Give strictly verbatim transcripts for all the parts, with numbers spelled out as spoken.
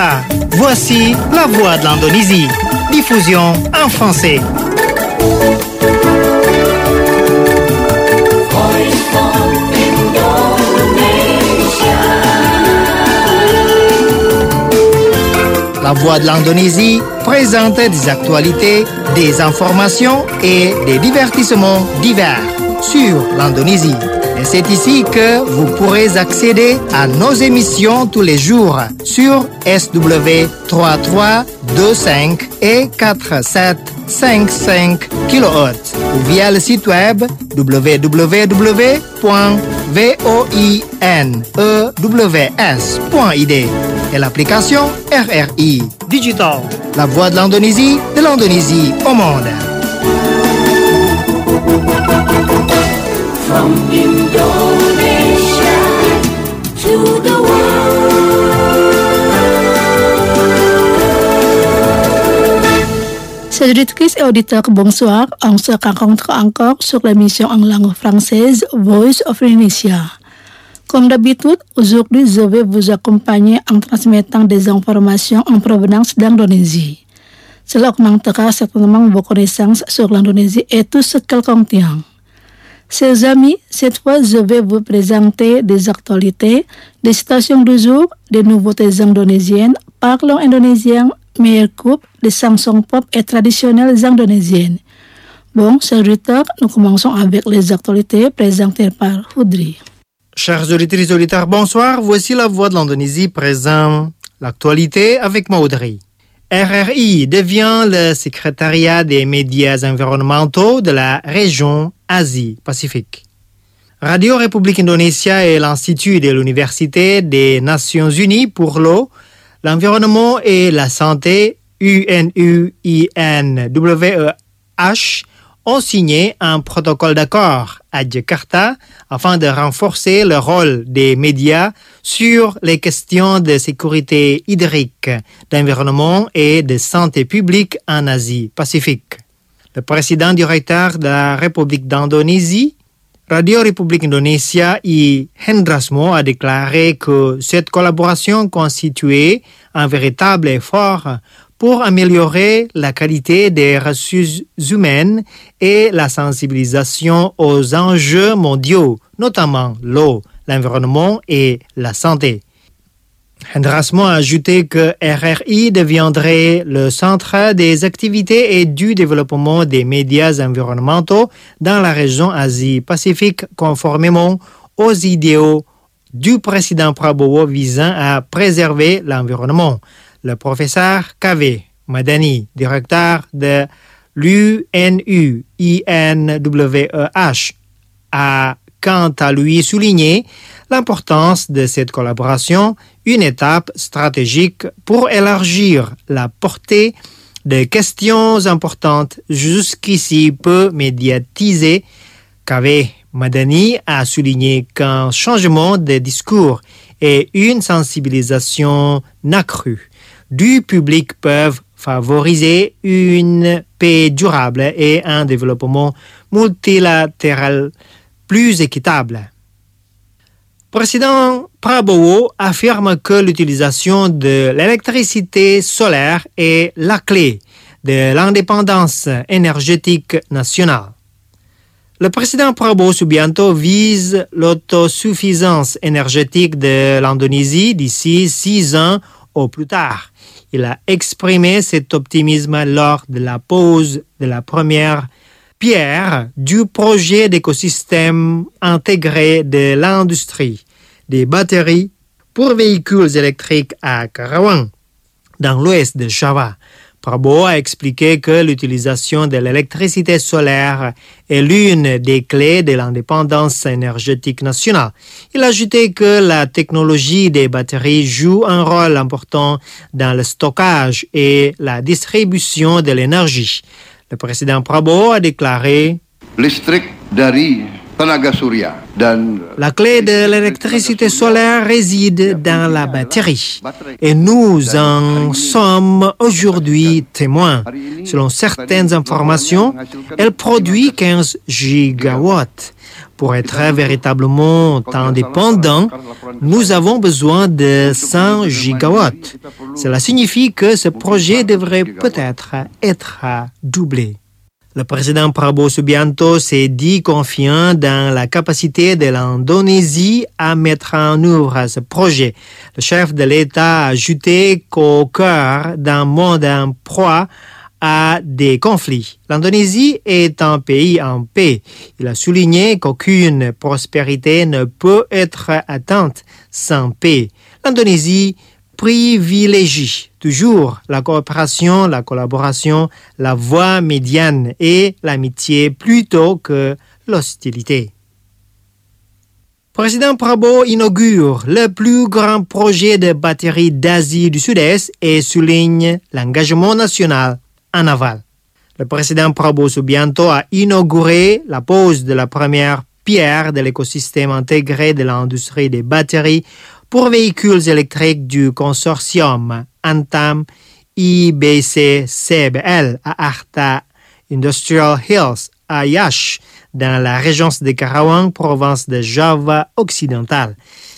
Jakarta. Voici la voix de l'Indonésie. Diffusion en français. La voix de l'Indonésie présente des actualités, des informations et des divertissements divers sur l'Indonésie. Et c'est ici que vous pourrez accéder à nos émissions tous les jours sur S W trois trois deux cinq et quatre sept cinq cinq kilohertz ou via le site web w w w point voinnews point I D et l'application R R I Digital, la voix de l'Indonésie, de l'Indonésie au monde. From Indonesia to the world. Chers auditrices et auditeurs, bonsoir. On se rencontre encore sur l'émission en langue française Voice of Indonesia. Comme d'habitude, aujourd'hui, je vais vous accompagner en transmettant des informations en provenance d'Indonésie. Cela augmentera certainement vos connaissances sur l'Indonésie et tout ce qu'elle contient. Chers amis, cette fois, je vais vous présenter des actualités, des citations du jour, des nouveautés indonésiennes, parlons indonésien, meilleure coupe, des chansons pop et traditionnelles indonésiennes. Bon, chers auditeurs, nous commençons avec les actualités présentées par Houdri. Chers auditeurs et auditeurs, bonsoir. Voici la voix de l'Indonésie présente l'actualité avec Maudry. R R I devient le secrétariat des médias environnementaux de la région Asie-Pacifique. Radio République Indonésia et l'Institut de l'Université des Nations Unies pour l'eau, l'environnement et la santé, U N U I N W E H, ont signé un protocole d'accord à Jakarta afin de renforcer le rôle des médias sur les questions de sécurité hydrique, d'environnement et de santé publique en Asie-Pacifique. Le président directeur de la République d'Indonésie, Radio République Indonésia I Hendrasmo, a déclaré que cette collaboration constituait un véritable effort pour améliorer la qualité des ressources humaines et la sensibilisation aux enjeux mondiaux, notamment l'eau, l'environnement et la santé. Hendrasmo a ajouté que R R I deviendrait le centre des activités et du développement des médias environnementaux dans la région Asie-Pacifique conformément aux idéaux du président Prabowo visant à préserver l'environnement. Le professeur Kaveh Madani, directeur de l'U N U I N W E H, a quant à lui souligné l'importance de cette collaboration, une étape stratégique pour élargir la portée des questions importantes jusqu'ici peu médiatisées. Kaveh Madani a souligné qu'un changement de discours et une sensibilisation accrue du public peuvent favoriser une paix durable et un développement multilatéral plus équitable. Président Prabowo affirme que l'utilisation de l'électricité solaire est la clé de l'indépendance énergétique nationale. Le président Prabowo Subianto vise l'autosuffisance énergétique de l'Indonésie d'ici six ans au plus tard. Il a exprimé cet optimisme lors de la pose de la première pierre du projet d'écosystème intégré de l'industrie des batteries pour véhicules électriques à Karawang, dans l'ouest de Java. Prabowo a expliqué que l'utilisation de l'électricité solaire est l'une des clés de l'indépendance énergétique nationale. Il a ajouté que la technologie des batteries joue un rôle important dans le stockage et la distribution de l'énergie. Le président Prabowo a déclaré: Listrik dari tenaga surya dan La clé de l'électricité solaire réside dans la batterie et nous en sommes aujourd'hui témoins. Selon certaines informations, elle produit quinze gigawatts. Pour être véritablement indépendant, nous avons besoin de cent gigawatts. Cela signifie que ce projet devrait peut-être être doublé. Le président Prabowo Subianto s'est dit confiant dans la capacité de l'Indonésie à mettre en œuvre ce projet. Le chef de l'État a ajouté qu'au cœur d'un monde en proie à des conflits, l'Indonésie est un pays en paix. Il a souligné qu'aucune prospérité ne peut être atteinte sans paix. L'Indonésie privilégie toujours la coopération, la collaboration, la voie médiane et l'amitié plutôt que l'hostilité. Président Prabowo inaugure le plus grand projet de batterie d'Asie du Sud-Est et souligne l'engagement national en aval. Le président Prabowo Subianto a inauguré la pose de la première pierre de l'écosystème intégré de l'industrie des batteries pour véhicules électriques du consortium Antam I B C C B L à Arta Industrial Hills à Yash, dans la région de Karawang, province de Java occidentale.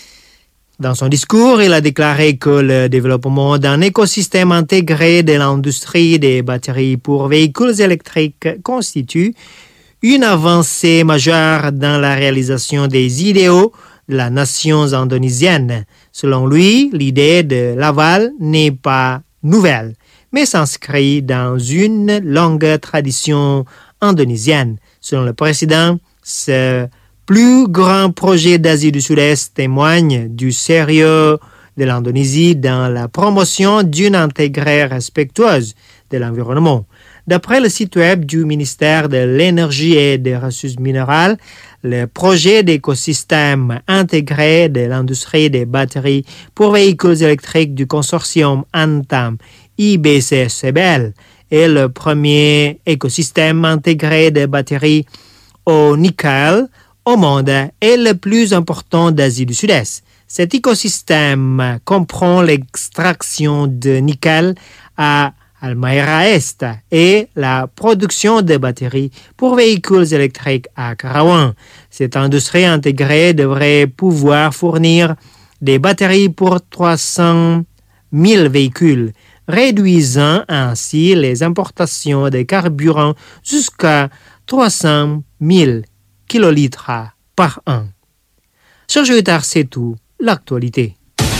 Dans son discours, il a déclaré que le développement d'un écosystème intégré de l'industrie des batteries pour véhicules électriques constitue une avancée majeure dans la réalisation des idéaux de la nation indonésienne. Selon lui, l'idée de l'aval n'est pas nouvelle, mais s'inscrit dans une longue tradition indonésienne. Selon le président, ce plus grand projet d'Asie du Sud-Est témoigne du sérieux de l'Indonésie dans la promotion d'une intégrée respectueuse de l'environnement. D'après le site web du ministère de l'Énergie et des Ressources minérales, le projet d'écosystème intégré de l'industrie des batteries pour véhicules électriques du consortium Antam I B C C B L est le premier écosystème intégré de batteries au nickel au monde et le plus important d'Asie du Sud-Est. Cet écosystème comprend l'extraction de nickel à Halmahera Est et la production de batteries pour véhicules électriques à Karawang. Cette industrie intégrée devrait pouvoir fournir des batteries pour trois cent mille véhicules, réduisant ainsi les importations de carburant jusqu'à trois cent mille kilolitres par an. Sergio Itar, c'est tout, l'actualité.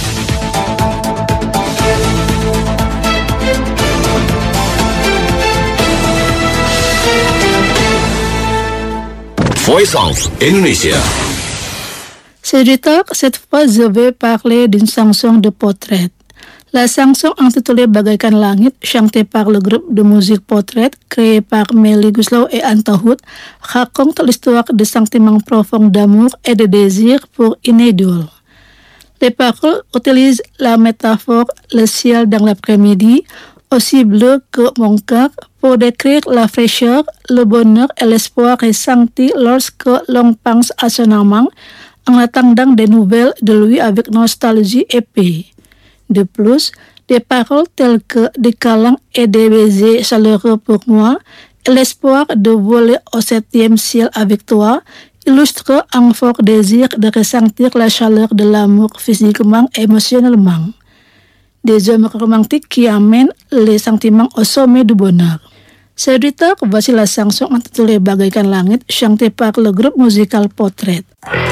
Voice of Indonesia. Sénateur, cette fois, je vais parler d'une chanson de portrait. La chanson intitulée Bagaikan Langit, chantée par le groupe de musique Portrait, créé par Melly Goeslaw et Anta Hood, raconte l'histoire de sentiments profonds d'amour et de désir pour une idole. Les paroles utilisent la métaphore le ciel dans l'après-midi, aussi bleu que mon cœur, pour décrire la fraîcheur, le bonheur et l'espoir ressenti lorsque l'on pense à son amant, en attendant des nouvelles de lui avec nostalgie et paix. De plus, des paroles telles que des câlins et des baisers chaleureux pour moi et l'espoir de voler au septième ciel avec toi illustrent un fort désir de ressentir la chaleur de l'amour physiquement et émotionnellement. Des hommes romantiques qui amènent les sentiments au sommet du bonheur. Sénateur, voici la chanson intitulée Bagaikan Langit, chantée par le groupe musical Portrait.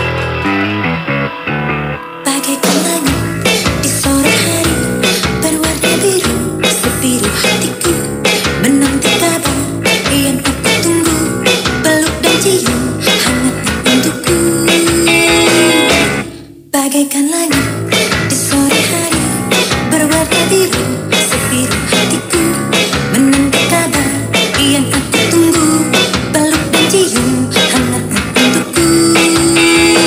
Bagaikan langit di sore hari, berwarna biru sebiru hatiku, menanti kabar yang aku tunggu, peluk dan cium hangatnya untukku.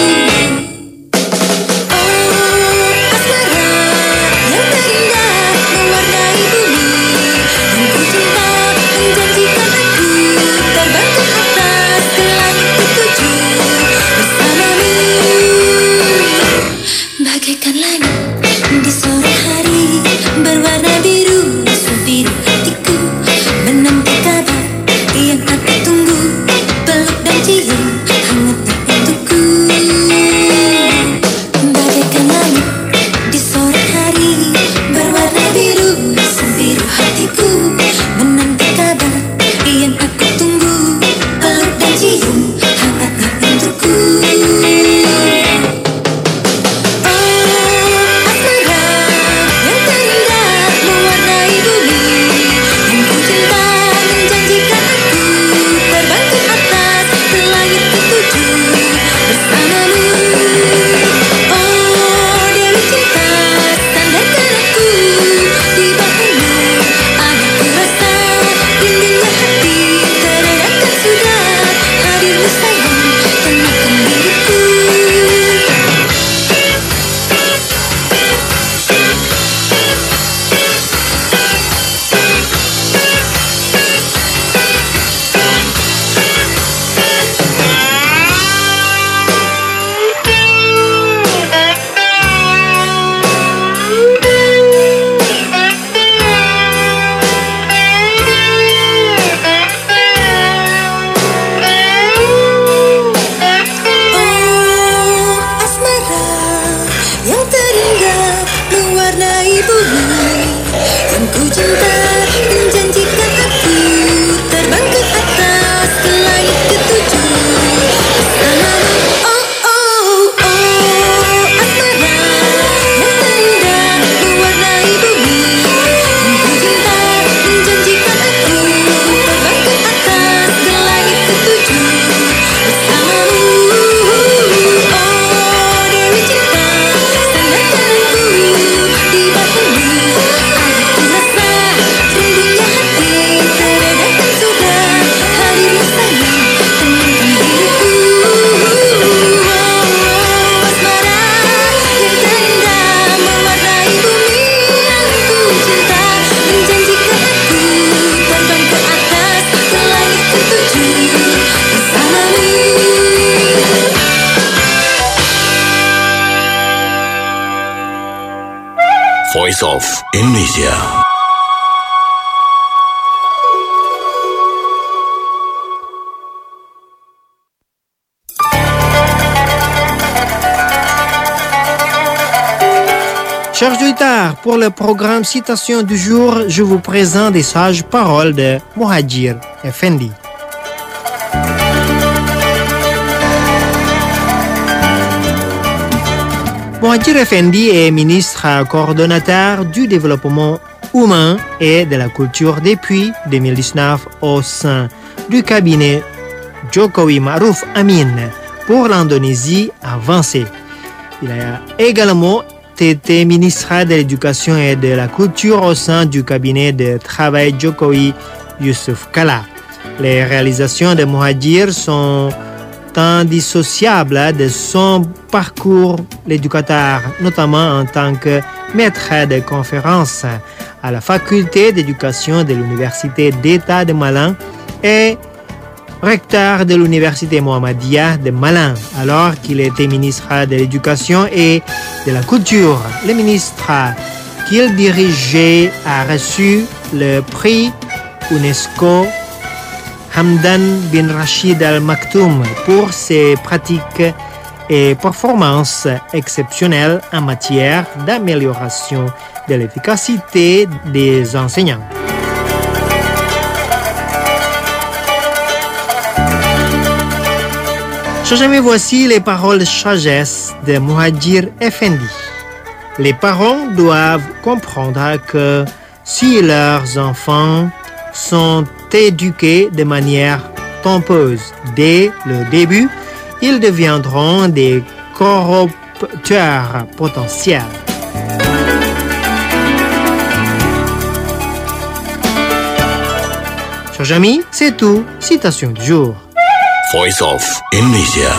cinta menjanjikan aku terbang ke atas ke langit ketujuh bersamamu. Oh oh oh asmara yang terindah mewarnai bumi. Ku cinta menjanjikan aku terbang ke atas ke langit ketujuh bersamamu. Oh Dewi cinta, sandarkan aku di bahumu. Aku rasa rindunya hati teredahkan sudah hadirnya sayang tenangkan diriku. Oh asmara yang terindah mewarnai bumi. Ku cinta menjanjikan aku terbang ke atas ke langit ketujuh bersamamu. Voice of Indonesia. Chers auditeurs, pour le programme Citation du jour, je vous présente des sages paroles de Muhadjir Effendi. Muhadjir Effendi est ministre coordonnateur du développement humain et de la culture depuis deux mille dix-neuf au sein du cabinet Jokowi Ma'ruf Amin pour l'Indonésie avancée. Il a également été ministre de l'Éducation et de la Culture au sein du cabinet de travail Jokowi Yusuf Kala. Les réalisations de Muhadjir sont indissociables de son parcours d'éducateur, notamment en tant que maître de conférences à la faculté d'éducation de l'Université d'État de Malang et recteur de l'Université Muhammadiyah de Malang, alors qu'il était ministre de l'Éducation et de la Culture. Le ministre qu'il dirigeait a reçu le prix UNESCO Hamdan bin Rashid Al Maktoum pour ses pratiques et performances exceptionnelles en matière d'amélioration de l'efficacité des enseignants. Chers amis, voici les paroles de sagesse de Muhadjir Effendi. Les parents doivent comprendre que si leurs enfants sont éduqués de manière trompeuse dès le début, ils deviendront des corrupteurs potentiels. Chers amis, c'est tout. Citation du jour. Voice of Indonesia.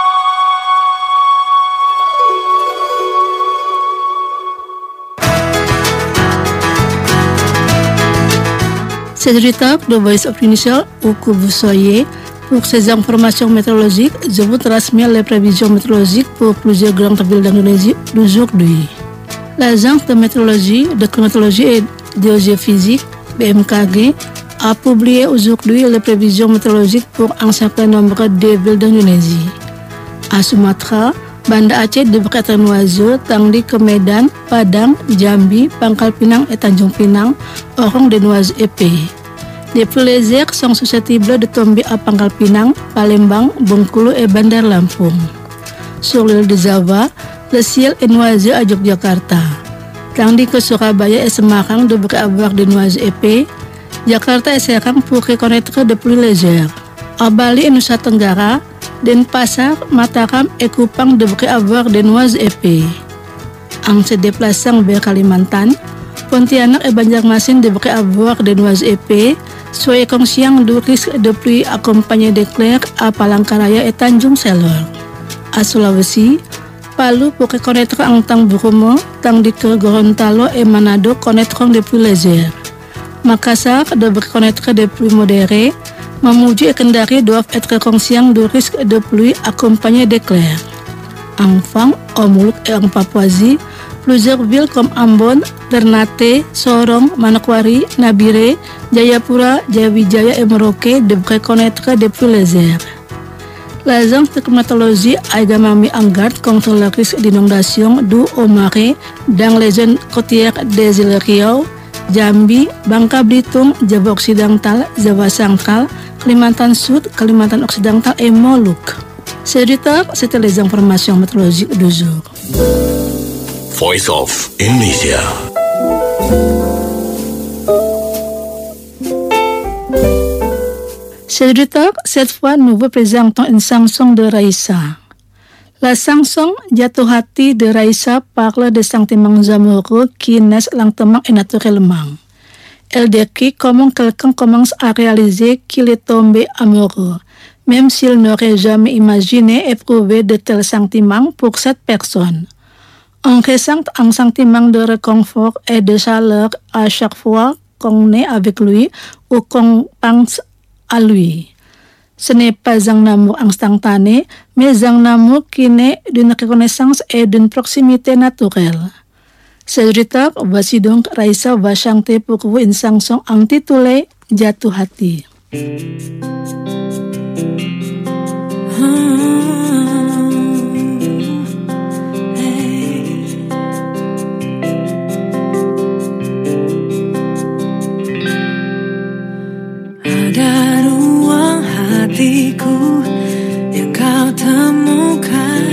C'est le retard de Voice of Indonesia où que vous soyez. Pour ces informations météorologiques, je vous transmets les prévisions météorologiques pour plusieurs grandes villes d'Indonésie d'aujourd'hui. L'Agence de météorologie, de climatologie et de géophysique, B M K G, a publié aujourd'hui les prévisions météorologiques pour un certain nombre de villes d'Indonésie. À Sumatra, Banda Aceh devrait être oiseau, tandis que Medan, Padang, Jambi, Pangkal Pinang et Tanjung Pinang auront des nuages épais. Les pluies légères sont susceptibles de tomber à Pangkal Pinang, Palembang, Bengkulu et Bandar Lampung. Sur l'île de Java, le ciel est nuageux à Yogyakarta, tandis que Surabaya et Semarang devraient avoir des nuages épais. Jakarta et Serang pourraient connaître de pluies légères. À Bali et Nusa Tenggara, Denpasar, Mataram et Kupang devraient avoir des nuages épais. En se déplaçant vers Kalimantan, Pontianak et Banjarmasin devraient avoir des nuages épais. Soyez conscients du risque de pluie accompagné d'éclairs à Palangkaraya et Tanjung Selor. À Sulawesi, Palu pourrait connaître un temps brumeux, tandis que Gorontalo et Manado connaîtront des pluies légères. Makassar devrait connaître des pluies modérées. Mamuju et Kendari doivent être conscients du risque de pluie accompagné d'éclairs. Enfin, au Molucc et en Papouasie, plusieurs villes comme Ambon, Ternate, Sorong, Manokwari, Nabire, Jayapura, Jayawijaya et Merauke devraient connaître des pluies légères. L'agence de climatologie a également mis en garde contre le risque d'inondation dû aux marées dans les zones côtières des îles Riau, Jambi, Bangka Belitung, Jawa Occidental, Jawa Central, Kalimantan Sud, Kalimantan Occidental et Moluques. C'est du temps, c'était les informations météorologiques du jour. Voice of Indonesia. C'est du temps, cette fois nous vous présentons une chanson de Raïssa. La chanson Jatuh Hati de Raïssa parle des sentiments amoureux qui naissent lentement et naturellement. Elle décrit comment quelqu'un commence à réaliser qu'il est tombé amoureux, même s'il n'aurait jamais imaginé éprouver de tels sentiments pour cette personne. On ressent un sentiment de réconfort et de chaleur à chaque fois qu'on est avec lui ou qu'on pense à lui. Ce n'est pas un amour instantané, mais un amour qui naît d'une reconnaissance et d'une proximité naturelle. C'est du temps, voici donc Raïssa va chanter pour vous une chanson intitulée Jatuh Hati. Ada ruang hatiku yang kau temukan,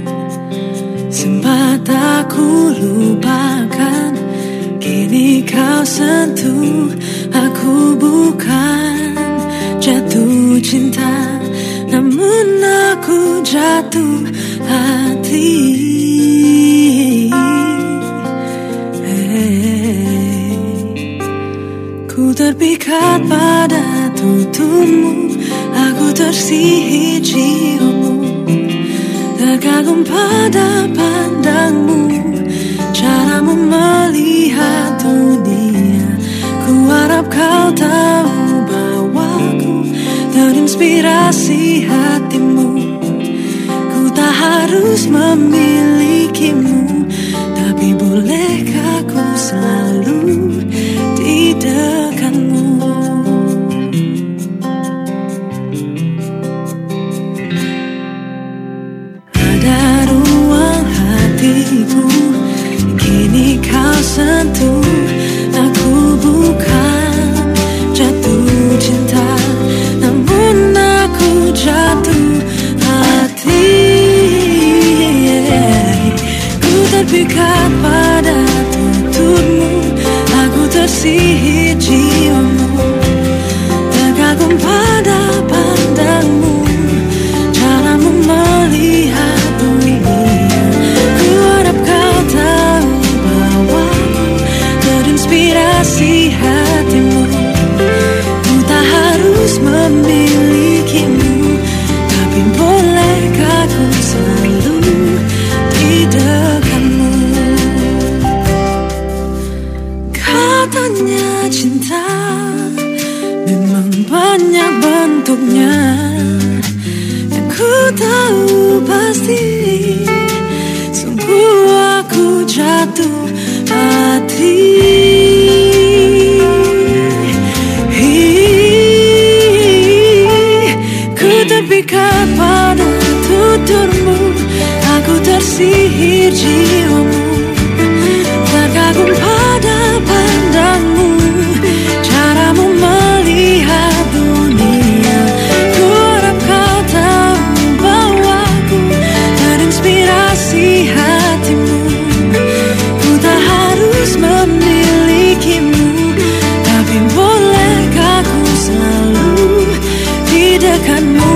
sempat aku lupakan, kini kau sentuh. Aku bukan jatuh cinta, namun aku jatuh hati. Hey. Ku terpikat pada tuturmu, aku tersihir ciummu, terkagum pada pandangmu, caramu melihat dunia. Ku harap kau tahu bahwa ku terinspirasi hatimu. Ku tak harus memilikimu, tapi bolehkah ku selalu di dekatmu. Ada ruang hatiku, kini kau sentuh. Aku bukan jatuh cinta, namun aku jatuh hati. Ku terpikat pada tuturmu, aku tersihir jiwamu, terkagum pada pandangmu, caramu melihat dunia. Ku harap kau tahu bahwa ku terinspirasi hatimu. Ku tak harus memilikimu, tapi bolehkah ku selalu di dekatmu. Katanya cinta memang banyak bentuknya, yang ku tahu pasti sungguh aku jatuh hati. Ku terpikat pada tuturmu, aku tersihir jiwamu, terkagum pada pandangmu, caramu melihat dunia. Ku harap kau tahu bahwa ku terinspirasi hatimu. Ku tak harus memilikimu, tapi bolehkah ku selalu di dekatmu.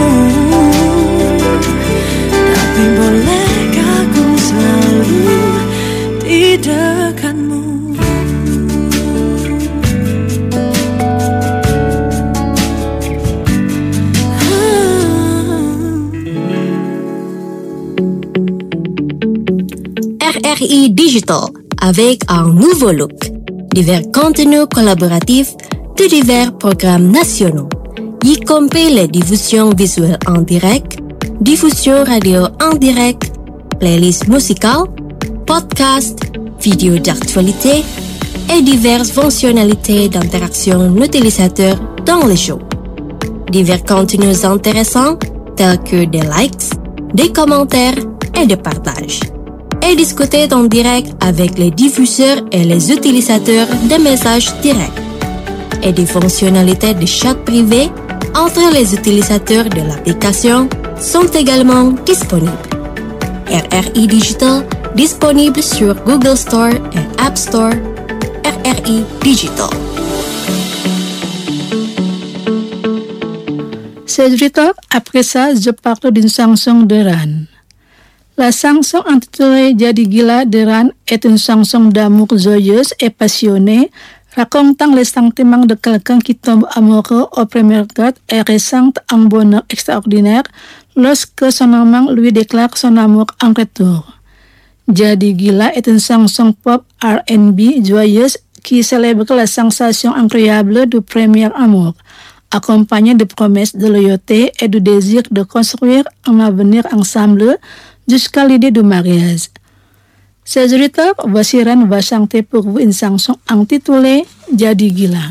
Tapi bolehkah ku selalu di dekatmu. R R I Digital, avec un nouveau look, divers contenus collaboratifs de divers programmes nationaux, y compris les diffusions visuelles en direct, diffusion radio en direct, playlists musicales, podcasts, vidéos d'actualité et diverses fonctionnalités d'interaction utilisateur dans les shows. Divers contenus intéressants tels que des likes, des commentaires et des partages. et discuter en direct avec les diffuseurs et les utilisateurs des messages directs. Et des fonctionnalités de chat privé entre les utilisateurs de l'application sont également disponibles. R R I Digital disponible sur Google Store et App Store. R R I Digital. Chers auditeurs, après ça, je parle d'une chanson de Ran. La chanson intitulée Jadi Gila de Ran est une chanson d'amour joyeuse et passionnée, racontant les sentiments de quelqu'un qui tombe amoureux au premier regard et ressent un bonheur extraordinaire lorsque son amant lui déclare son amour en retour. Jadi Gila est une chanson pop R and B joyeuse qui célèbre la sensation incroyable du premier amour, accompagnée de promesses de loyauté et du désir de construire un avenir ensemble jusqu'à l'idée du mariage. Chers auditeurs, voici Ran va chanter pour vous une chanson intitulée Jadi Gila.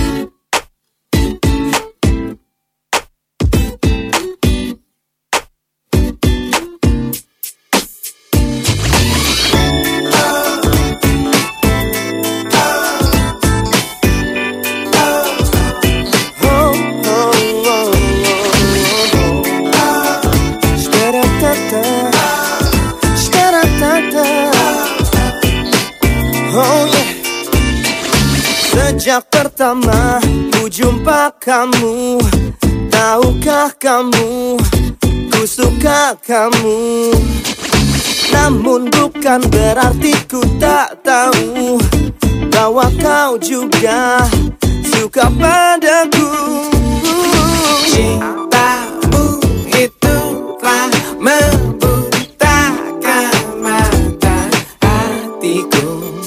Sejak pertama ku jumpa kamu, tahukah kamu, ku suka kamu. Namun bukan berarti ku tak tahu bahwa kau juga suka padaku. Cintamu itu telah membutakan mata hatiku.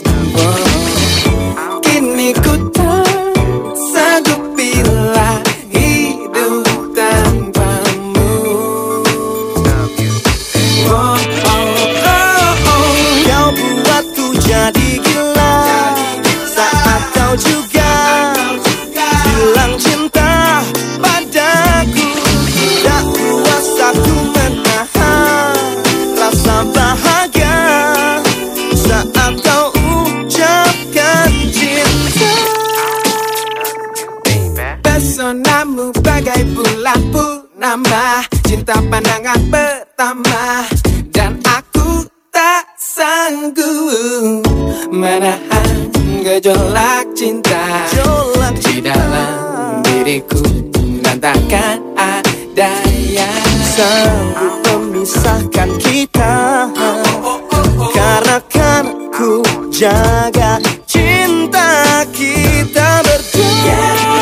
Kini ku tak sanggup bila hidup tanpamu. Oh, oh, oh, oh. Kau buatku jadi gila saat kau juga bilang cinta padaku. Tak kuasa ku menahan rasa bahagia saat kau ucapkan cinta. Pesonamu bagai bulan purnama, cinta pandangan pertama, dan aku tak sanggup menahan gejolak cinta di dalam diriku, dan takkan ada yang sanggup memisahkan kita, karena kan ku jaga cinta kita berdua.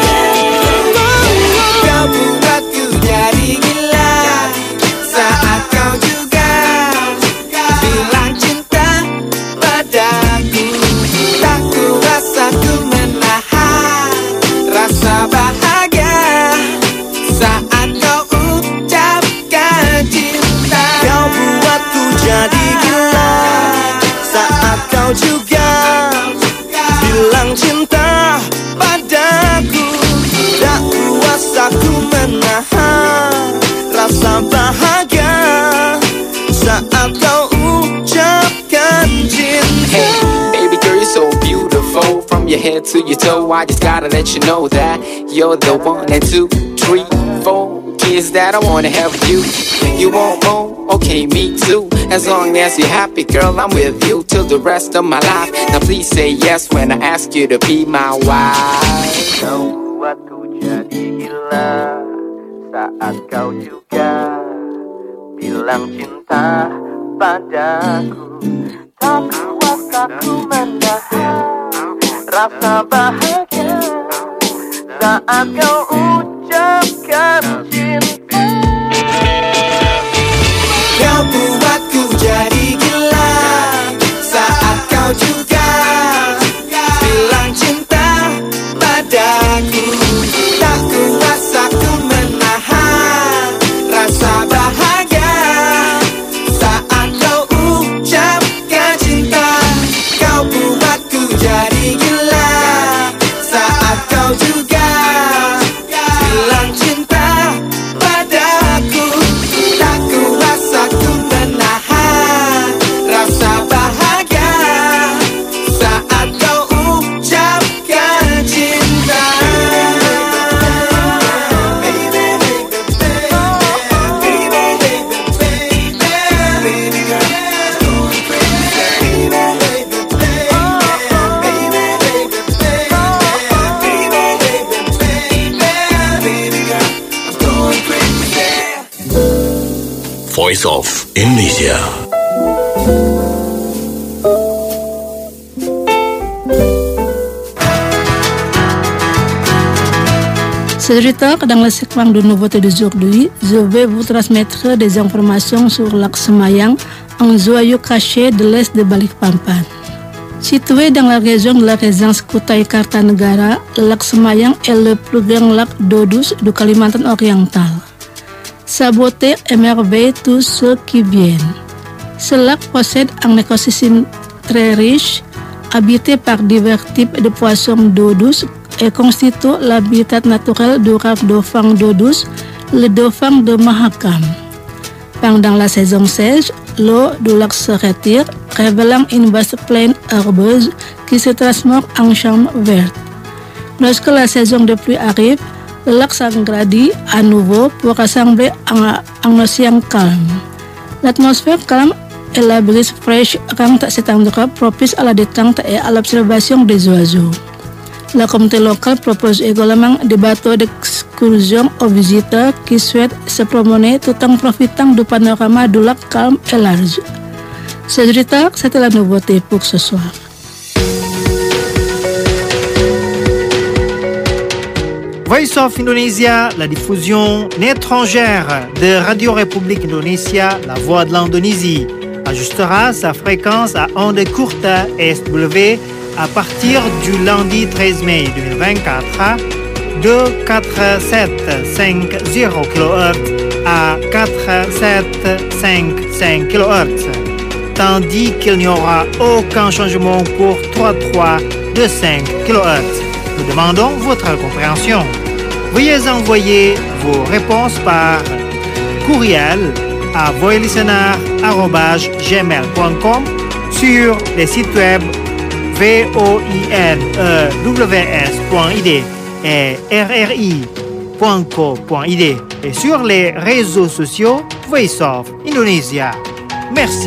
Kau buatku jadi gila saat kau juga bilang cinta padaku. Tak kuasa ku menahan rasa bahagia saat kau ucapkan cinta. Kau buatku jadi gila saat kau juga bilang cinta padaku. Tak kuasa ku menahan rasa bahagia saat kau ucapkan cinta. Hey, baby girl, you're so beautiful from your head to your toe. I just gotta let you know that you're the one. And two, three, four kids that I wanna have with you. You want more? Okay, me too. As long as you're happy, girl, I'm with you till the rest of my life. Now please say yes when I ask you to be my wife. Kau buatku jadi gila saat kau juga bilang cinta padaku. Tak kuasa ku menahan rasa bahagia saat kau ucapkan cinta. Kau buatku jadi gila saat kau juga bilang cinta padaku. Tak kuasa ku menahan rasa bahagia saat kau ucapkan cinta. Kau buatku jadi gila saat kau juga bilang cinta padaku. Voice of Indonesia. Chers auditeurs, dans le segment de nouveautés d'aujourd'hui, je vais vous transmettre des informations sur lac Semayang, un joyau caché de l'est de Balikpapan. Situé dans la région de la résidence Kutai Kartanegara, le lac Semayang est le plus grand lac d'eau douce de Kalimantan oriental. Sa beauté émerveille tous ceux qui viennent. Ce lac possède un écosystème très riche, habité par divers types de poissons d'eau douce et constitue l'habitat naturel du rare dauphin d'eau douce, le dauphin de Mahakam. Pendant la saison sèche, l'eau du lac se retire, révélant une vaste plaine herbeuse qui se transforme en chambre verte. Lorsque la saison de pluie arrive, le lac s'agrandit à nouveau pour rassembler un, un océan calme. L'atmosphère calme et la brise fraîche rendent cet endroit propice à la détente et à l'observation des oiseaux. La communauté locale propose également des bateaux d'excursion aux visiteurs qui souhaitent se promener tout en profitant du panorama du lac calme et large. Chers auditeurs, c'était la nouveauté pour ce soir. Voice of Indonesia, la diffusion étrangère de Radio République Indonésia, la voix de l'Indonésie, ajustera sa fréquence à ondes courtes S W à partir du lundi treize mai deux mille vingt-quatre de quatre mille sept cent cinquante kilohertz à quatre mille sept cent cinquante kilohertz, tandis qu'il n'y aura aucun changement pour trois virgule trois de cinq kilohertz. Nous demandons votre compréhension. Veuillez envoyer vos réponses par courriel à voilistener arobase gmail point com sur les sites web voinews point I D et r r i point co point I D et sur les réseaux sociaux Voice of Indonesia. Merci.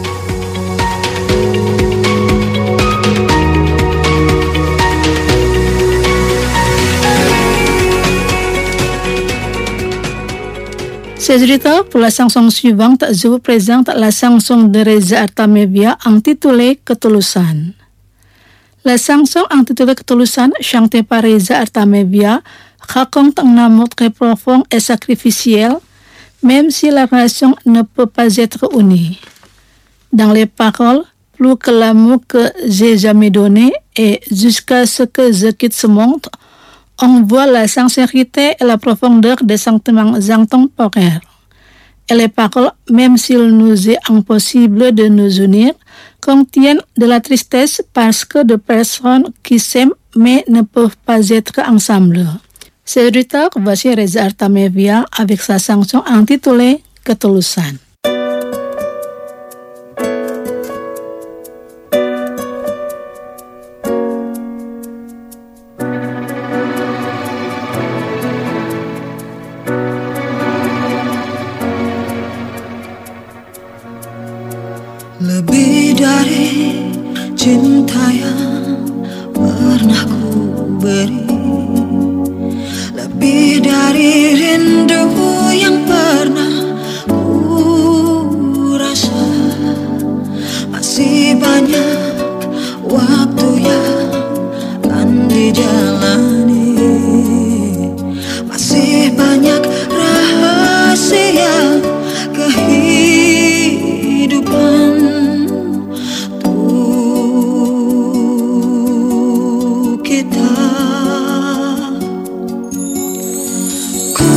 Chers auditeurs, pour la chanson suivante, je vous présente la chanson de Reza Artamevia intitulée Ketulusan. La chanson intitulée Ketulusan, chantée par Reza Artamevia, raconte un amour très profond et sacrificiel, même si la relation ne peut pas être unie. Dans les paroles, plus que l'amour que j'ai jamais donné et jusqu'à ce que je quitte ce monde, on voit la sincérité et la profondeur des sentiments intemporels. Et les paroles, même s'il nous est impossible de nous unir, contiennent de la tristesse parce que deux personnes qui s'aiment mais ne peuvent pas être ensemble. Chers auditeurs, voici Reza Artamevia avec sa chanson intitulée Ketulusan. Lebih dari cinta yang pernah ku beri, lebih dari rindu yang pernah ku rasa, masih banyak waktu yang kan dijalani, masih banyak rahasia kehidupan. Ku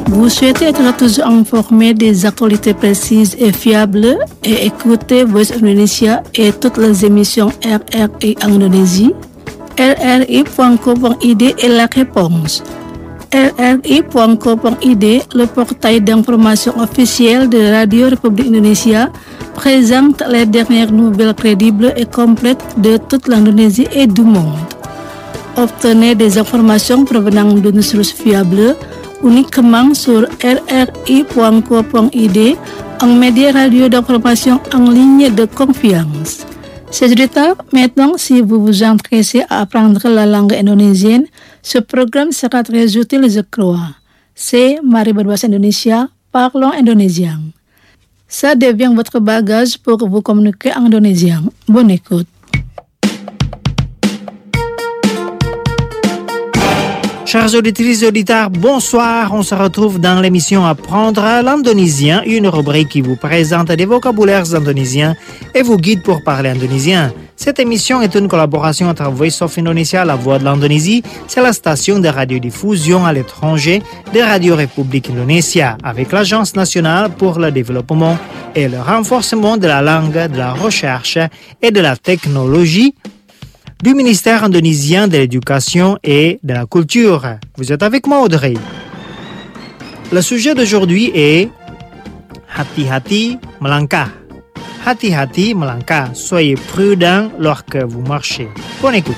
Vous souhaitez être toujours informé des actualités précises et fiables et écouter Voice of Indonesia et toutes les émissions R R I en Indonésie? R R I point co point I D est la réponse. R R I point co point I D, le portail d'information officiel de Radio République Indonésia, présente les dernières nouvelles crédibles et complètes de toute l'Indonésie et du monde. Obtenez des informations provenant d'une source fiable uniquement sur R R I point co point I D, un média radio d'information en ligne de confiance. Chers auditeurs, maintenant, si vous vous intéressez à apprendre la langue indonésienne, ce programme sera très utile, je crois. C'est Mari Berbahasa Indonesia, parlons indonésien. Ça devient votre bagage pour vous communiquer en indonésien. Bonne écoute. Chers auditrices et auditeurs, bonsoir. On se retrouve dans l'émission Apprendre l'indonésien, une rubrique qui vous présente des vocabulaires indonésiens et vous guide pour parler indonésien. Cette émission est une collaboration entre Voice of Indonesia, la voix de l'Indonésie, c'est la station de radiodiffusion à l'étranger de Radio République Indonésia, avec l'Agence nationale pour le développement et le renforcement de la langue, de la recherche et de la technologie du ministère indonésien de l'Éducation et de la Culture. Vous êtes avec moi, Audrey. Le sujet d'aujourd'hui est hati-hati melangkah. Hati-hati melangkah. Soyez prudent lorsque vous marchez. Bonne écoute.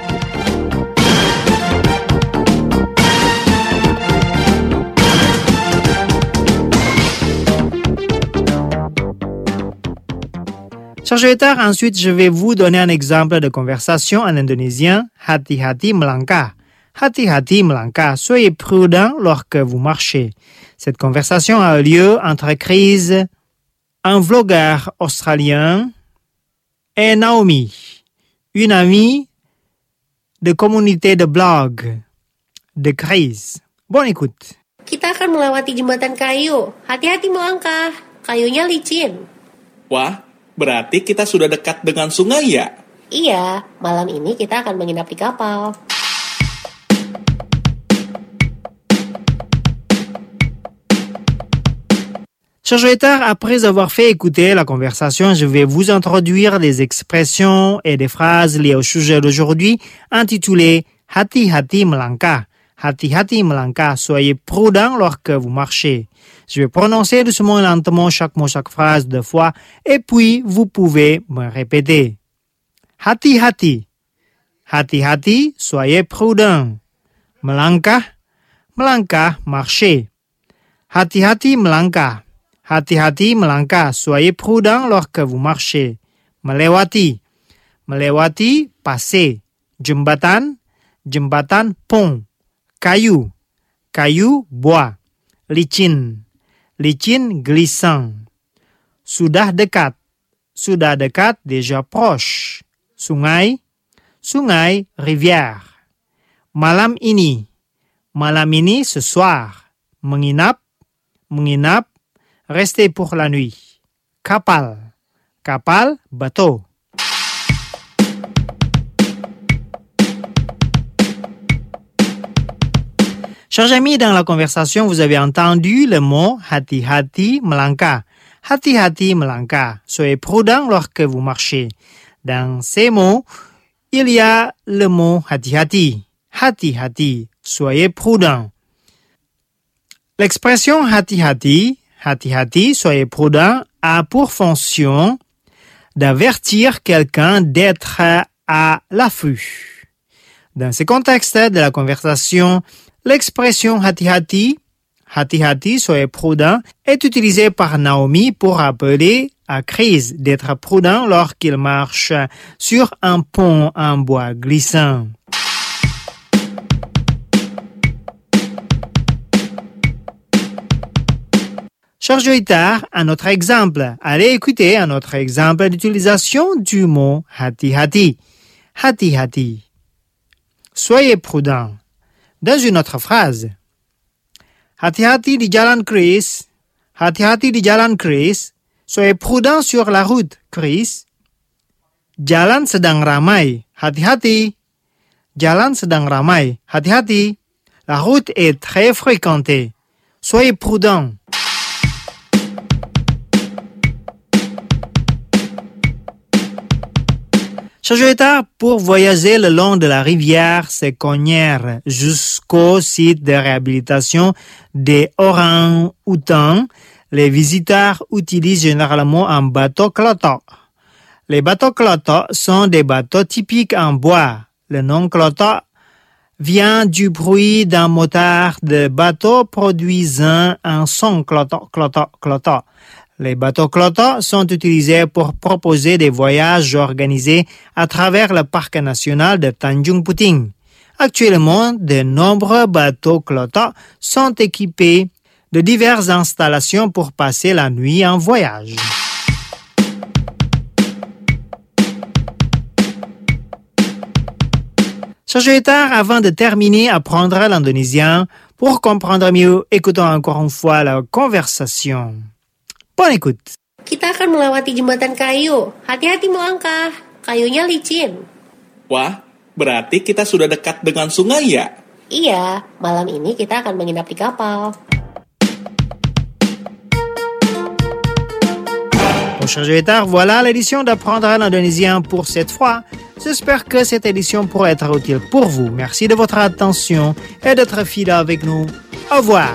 Chers auditeurs, ensuite, je vais vous donner un exemple de conversation en indonésien. Hati-hati melangkah. Hati-hati melangkah. Soyez prudent lorsque vous marchez. Cette conversation a eu lieu entre Chris, un vlogueur australien, et Naomi, une amie de communauté de blog de Chris. Bonne écoute. Kita akan melewati jembatan kayu. Hati-hati melangkah. Kayunya licin. Wah, berarti kita sudah dekat dengan sungai ya? Iya, malam ini kita akan menginap di kapal. Chers auditeurs, après avoir fait écouter la conversation, je vais vous introduire des expressions et des phrases liées au sujet d'aujourd'hui intitulées Hati-hati melangkah. Hati-hati melangkah. Soyez prudent lorsque vous marchez. Je vais prononcer doucement et lentement chaque mot, chaque phrase deux fois, et puis vous pouvez me répéter. Hati-hati. Hati-hati, soyez prudent. Melangkah. Melangkah, marcher. Hati-hati melangkah. Hati-hati melangkah. Soyez prudent lorsque vous marchez. Melewati. Melewati, passer. Jembatan. Jembatan, pont. Kayu. Kayu, bois. Licin. Licin, glissant. Sudah dekat. Sudah dekat, déjà proche. Sungai. Sungai, rivière. Malam ini. Malam ini, ce soir. Menginap. Menginap, rester pour la nuit. Kapal. Kapal, bateau. Chers amis, dans la conversation, vous avez entendu le mot hati-hati melangkah. Hati-hati melangkah. Soyez prudent lorsque vous marchez. Dans ces mots, il y a le mot hati-hati. Hati-hati. Soyez prudent. L'expression hati-hati, hati-hati, soyez prudent, a pour fonction d'avertir quelqu'un d'être à l'affût. Dans ce contexte de la conversation, l'expression hati-hati, hati-hati, soyez prudent, est utilisée par Naomi pour appeler à Chris d'être prudent lorsqu'il marche sur un pont en bois glissant. Chers auditeurs, un autre exemple. Allez écouter un autre exemple d'utilisation du mot hati-hati. Hati-hati. Soyez prudent. Dans une autre phrase. Hati-hati di jalan Chris. Hati-hati di jalan Chris. Soyez prudent sur la route, Chris. Jalan sedang ramai. Hati-hati. Jalan sedang ramai. Hati-hati. La route est très fréquentée. Soyez prudents. Chers auditeurs, pour voyager le long de la rivière Seconnière jusqu'au site de réhabilitation des orang-outans, les visiteurs utilisent généralement un bateau cloto. Les bateaux cloto sont des bateaux typiques en bois. Le nom cloto vient du bruit d'un moteur de bateau produisant un son cloto, cloto, cloto. Les bateaux cloto sont utilisés pour proposer des voyages organisés à travers le parc national de Tanjung Puting. Actuellement, de nombreux bateaux cloto sont équipés de diverses installations pour passer la nuit en voyage. Chers auditeurs, avant de terminer, apprendre l'indonésien. Pour comprendre mieux, écoutons encore une fois la conversation. Bonne écoute. Kita akan melewati jembatan kayu. Hati-hati melangkah, kayunya licin. Wah, berarti kita sudah dekat dengan sungai ya? Iya, malam ini kita akan menginap di kapal. Bon, chers auditeurs, voilà l'édition d'apprendre l'indonésien pour cette fois. J'espère que cette édition pourra être utile pour vous. Merci de votre attention et d'être fidèle avec nous. Au revoir.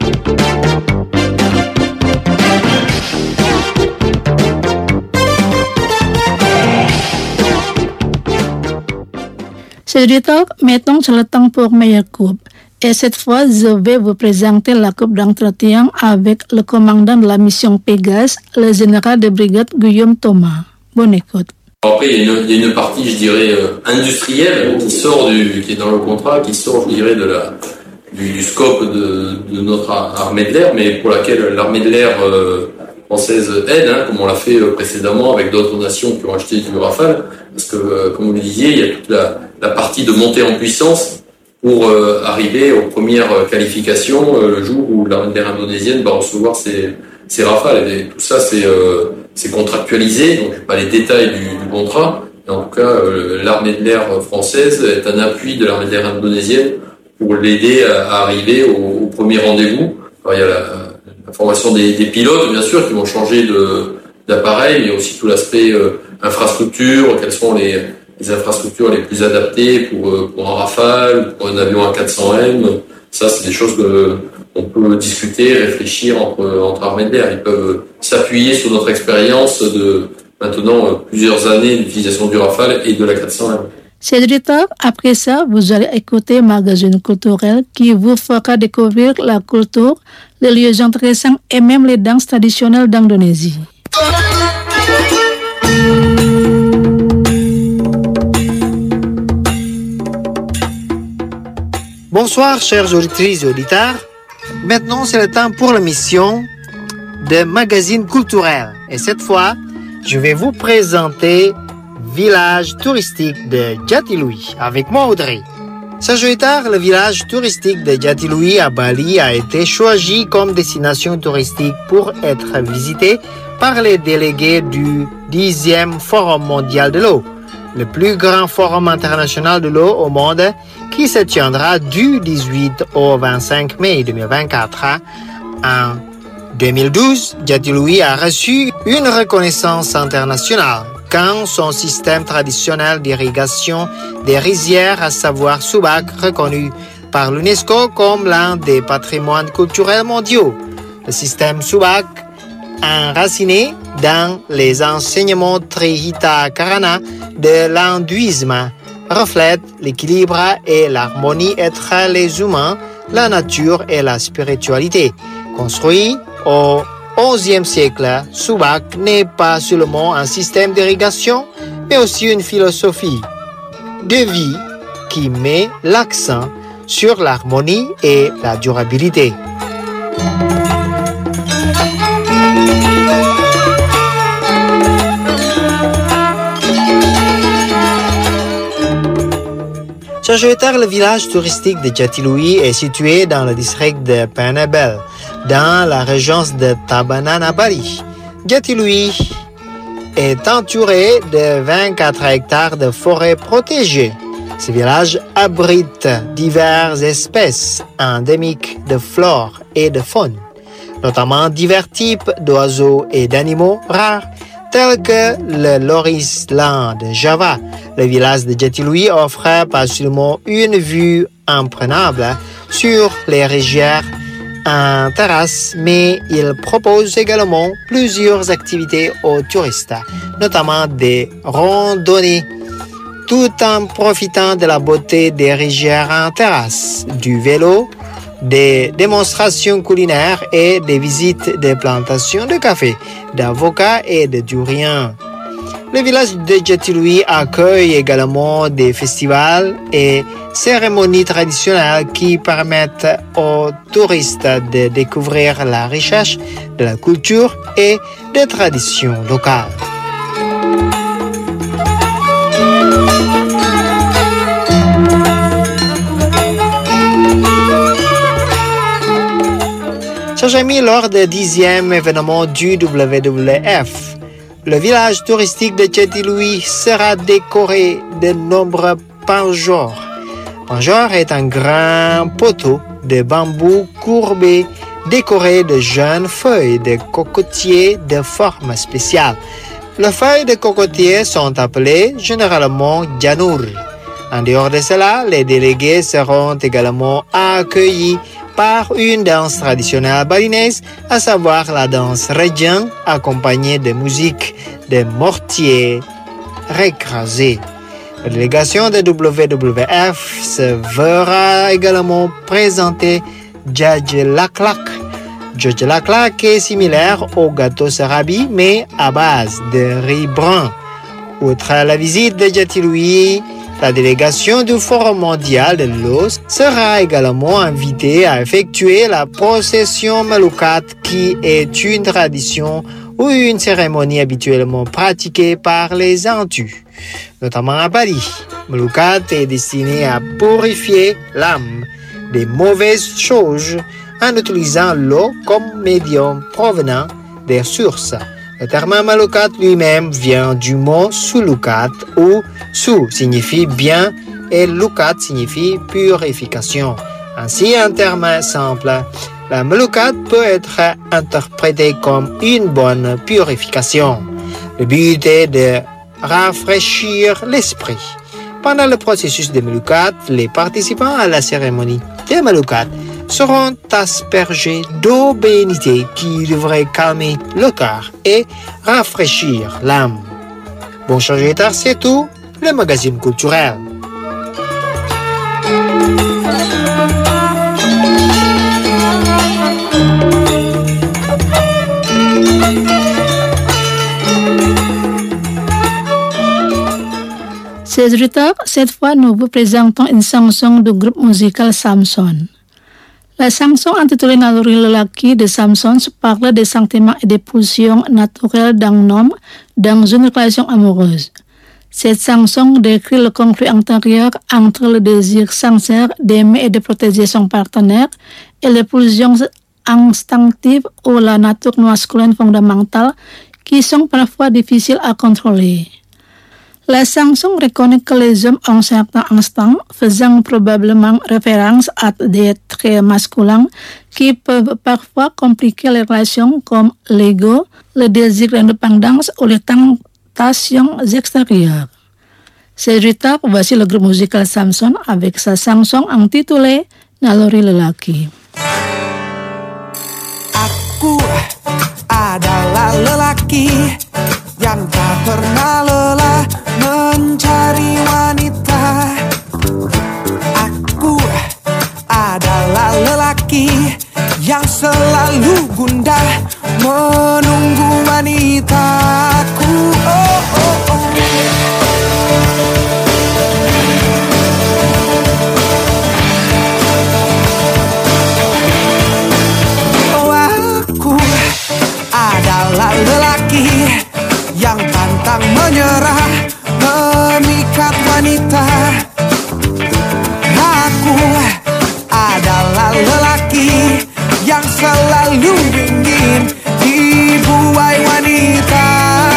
Chers auditeurs, mettons sur le temps pour meilleure coupe. Et cette fois, je vais vous présenter la coupe d'entretien avec le commandant de la mission Pégase, le général de brigade Guillaume Thomas. Bonne écoute. Après, il y, a une, il y a une partie, je dirais, euh, industrielle qui sort du, qui est dans le contrat, qui sort, je dirais, de la, du, du scope de, de notre armée de l'air, mais pour laquelle l'armée de l'air euh, française aide, hein, comme on l'a fait euh, précédemment avec d'autres nations qui ont acheté du Rafale, parce que, euh, comme vous le disiez, il y a toute la, la partie de montée en puissance pour euh, arriver aux premières qualifications euh, le jour où l'armée de l'air indonésienne va recevoir ses, ses Rafales. Et tout ça, c'est, euh, c'est contractualisé, donc je n'ai pas les détails du, du contrat. Et en tout cas, euh, l'armée de l'air française est un appui de l'armée de l'air indonésienne pour l'aider à, à arriver au, au premier rendez-vous. Alors, il y a la, la formation des, des pilotes, bien sûr, qui vont changer de, d'appareil, mais il y a aussi tout l'aspect euh, infrastructure, quelles sont les les infrastructures les plus adaptées pour, pour un Rafale, pour un avion A quatre cents M. Ça, c'est des choses que on peut discuter, réfléchir entre, entre armées de l'air. Ils peuvent s'appuyer sur notre expérience de maintenant plusieurs années d'utilisation du Rafale et de l'A quatre cents M. Chers auditeurs, après ça, vous allez écouter Magazine culturel qui vous fera découvrir la culture, les lieux intéressants et même les danses traditionnelles d'Indonésie. Bonsoir, chers auditrices et auditeurs. Maintenant, c'est le temps pour l'émission de Magazine culturel. Et cette fois, je vais vous présenter village touristique de Jatiluwih avec moi, Audrey. Chers auditeurs, le village touristique de Jatiluwih à Bali a été choisi comme destination touristique pour être visité par les délégués du dixième Forum mondial de l'eau, le plus grand forum international de l'eau au monde qui se tiendra du dix-huit au vingt-cinq mai deux mille vingt-quatre. En deux mille douze, Jatiluwih a reçu une reconnaissance internationale quand son système traditionnel d'irrigation des rizières, à savoir Subak, reconnu par l'UNESCO comme l'un des patrimoines culturels mondiaux. Le système Subak, enraciné dans les enseignements Trihita Karana de l'hindouisme, reflète l'équilibre et l'harmonie entre les humains, la nature et la spiritualité. Construit au onzième siècle, Subak n'est pas seulement un système d'irrigation, mais aussi une philosophie de vie qui met l'accent sur l'harmonie et la durabilité. Chers auditeurs, le village touristique de Jatiluwih est situé dans le district de Penebel, dans la région de Tabanan, Bali. Jatiluwih est entouré de vingt-quatre hectares de forêts protégées. Ce village abrite diverses espèces endémiques de flore et de faune, notamment divers types d'oiseaux et d'animaux rares, tels que le loris-lan de Java. Le village de Jatiluwih offre pas seulement une vue imprenable sur les rivières en terrasse, mais il propose également plusieurs activités aux touristes, notamment des randonnées, tout en profitant de la beauté des rivières en terrasse, du vélo, des démonstrations culinaires et des visites des plantations de café, d'avocats et de durian. Le village de Jatiluwih accueille également des festivals et cérémonies traditionnelles qui permettent aux touristes de découvrir la richesse de la culture et des traditions locales. Chers amis, lors du dixième événement du W W F, le village touristique de Jatiluwih sera décoré de nombreux panjors. Panjor est un grand poteau de bambou courbé décoré de jeunes feuilles de cocotier de forme spéciale. Les feuilles de cocotier sont appelées généralement janur. En dehors de cela, les délégués seront également accueillis par une danse traditionnelle balinaise, à savoir la danse Rejang, accompagnée de musique de mortier récrasé. La délégation de W W F se verra également présenter Jajelaklak. Jajelaklak est similaire au gâteau sarabi, mais à base de riz brun. Outre la visite de Jatiluwih, la délégation du Forum mondial de l'eau sera également invitée à effectuer la procession Melukat, qui est une tradition ou une cérémonie habituellement pratiquée par les Antus, notamment à Paris. Melukat est destiné à purifier l'âme des mauvaises choses en utilisant l'eau comme médium provenant des sources. Le terme Melukat lui-même vient du mot Sulukat, où Su signifie bien et Lukat signifie purification. Ainsi, en termes simples, la Melukat peut être interprétée comme une bonne purification. Le but est de rafraîchir l'esprit. Pendant le processus de Melukat, les participants à la cérémonie de Melukat seront aspergés d'eau bénite qui devrait calmer le cœur et rafraîchir l'âme. Bon Sagitaire, c'est tout, le magazine culturel. Chers auditeurs, cette fois nous vous présentons une chanson du groupe musical Samson. La chanson intitulée Naluri Lelaki de Samson parle des sentiments et des pulsions naturelles d'un homme dans une relation amoureuse. Cette chanson décrit le conflit intérieur entre le désir sincère d'aimer et de protéger son partenaire et les pulsions instinctives ou la nature masculine fondamentale qui sont parfois difficiles à contrôler. La chanson reconnaît que les hommes ont certains instincts, faisant probablement référence à des traits masculins qui peuvent parfois compliquer les relations comme l'ego, le désir d'indépendance ou les tentations extérieures. C'est Rita, voici le groupe musical Samson avec sa chanson intitulée Naluri Lelaki. Aku adalah lelaki yang tak pernah lelah mencari wanita. Aku adalah lelaki yang selalu gundah menunggu wanitaku. Oh, oh, oh. Oh, aku adalah lelaki yang pantang menyerah memikat wanita. Aku adalah lelaki yang selalu ingin dibuai wanita.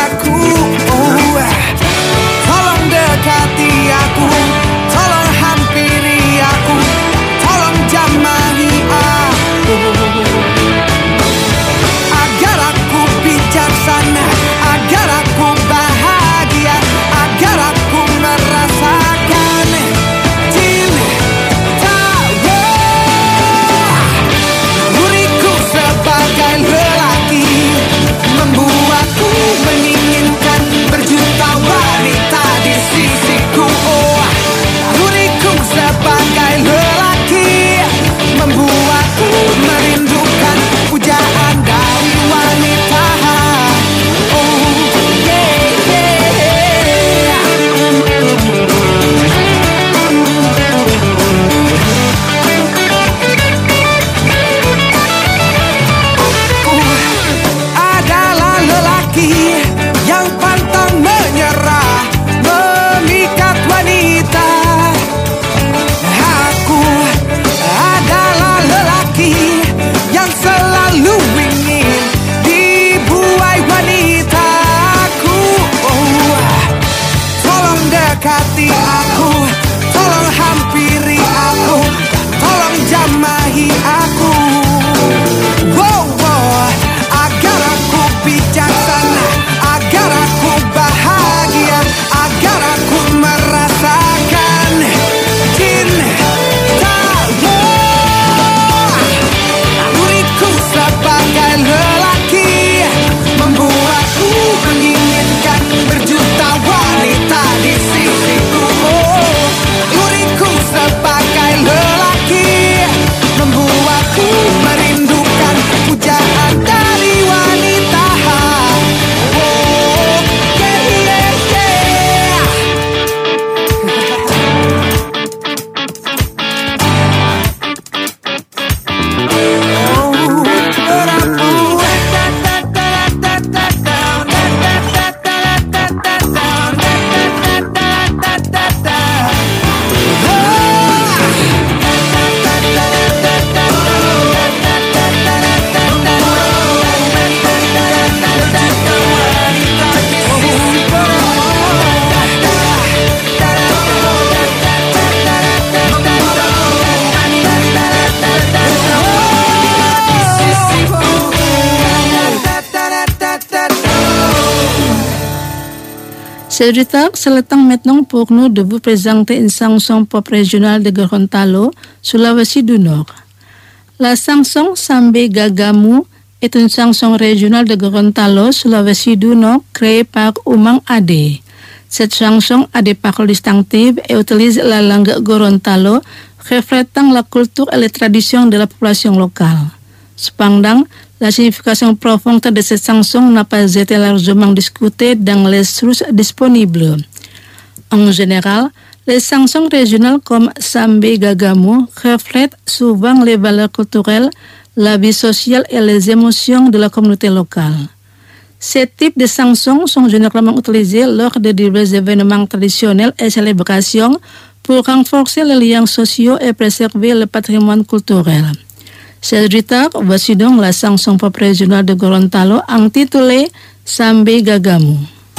Chers auditeurs, c'est le temps maintenant pour nous de vous présenter une chanson pop régionale de Gorontalo, Sulawesi du Nord. La chanson Sambe Gagamu est une chanson régionale de Gorontalo, Sulawesi du Nord, créée par Umang Ade. Cette chanson a des paroles distinctives et utilise la langue Gorontalo, reflétant la culture et les traditions de la population locale. Cependant, la signification profonde de cette chanson n'a pas été largement discutée dans les sources disponibles. En général, les chansons régionales comme Sambe Gagamu reflètent souvent les valeurs culturelles, la vie sociale et les émotions de la communauté locale. Ces types de chansons sont généralement utilisés lors de divers événements traditionnels et célébrations pour renforcer les liens sociaux et préserver le patrimoine culturel. Chers auditeurs, voici donc la chanson pop régionale de Gorontalo intitulée Sambe Gagamu.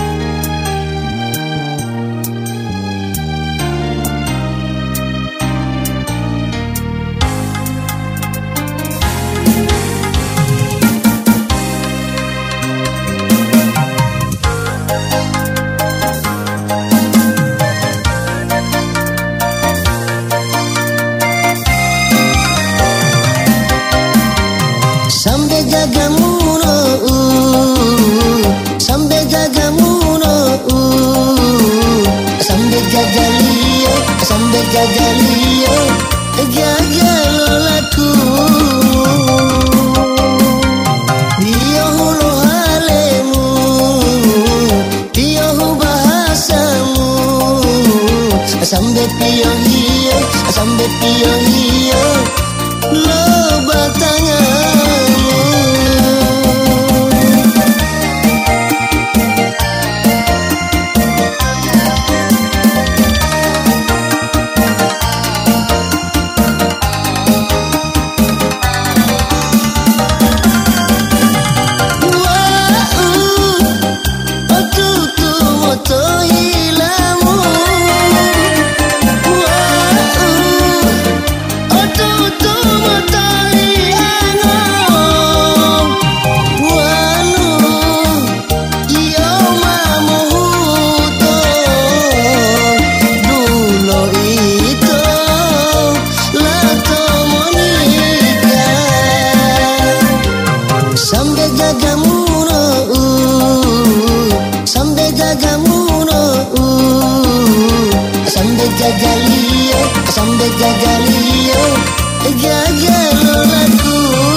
Sambe Gagamu no, Sambe Gagamu no, Sambe Gagalio, Sambe Gagalio, Gagalo laku. Dia hulu halemu, dia hu bahasamu, Sambe pio hio, Sambe pio hio, lo batangan. Gagalio, sambe gagalio, gagalo laku.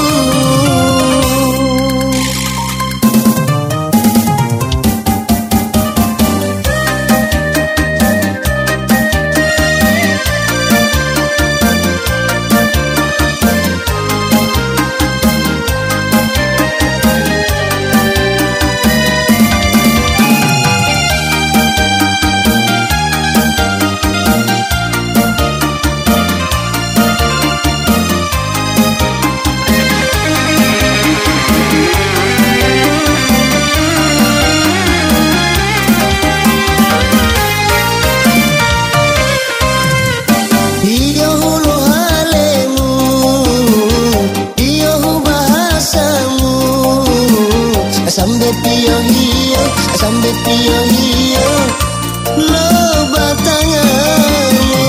Sambe pio hio, sambe pio hio, lo batanganmu.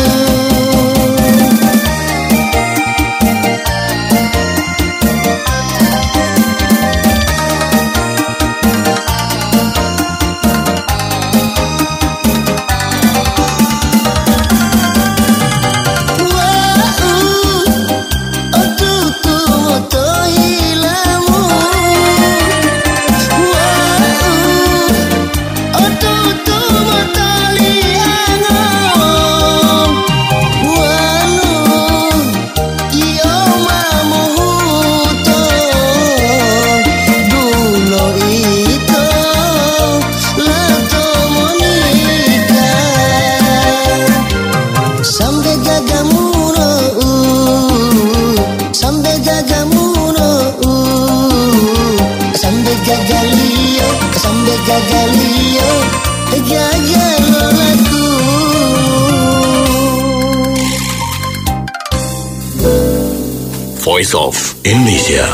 Gagalio, sambe gagalio, gagalo laku. Voice of Indonesia.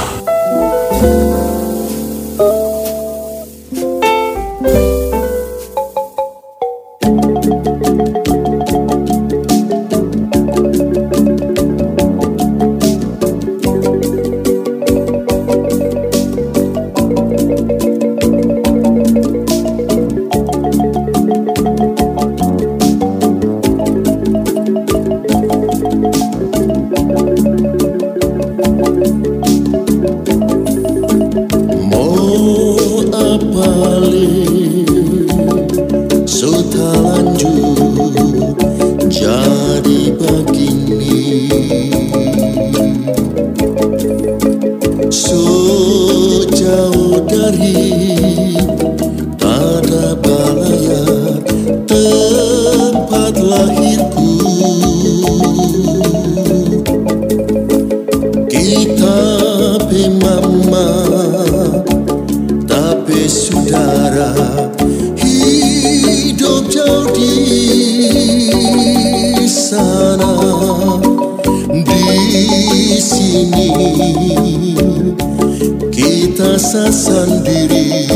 sini kita sendiri.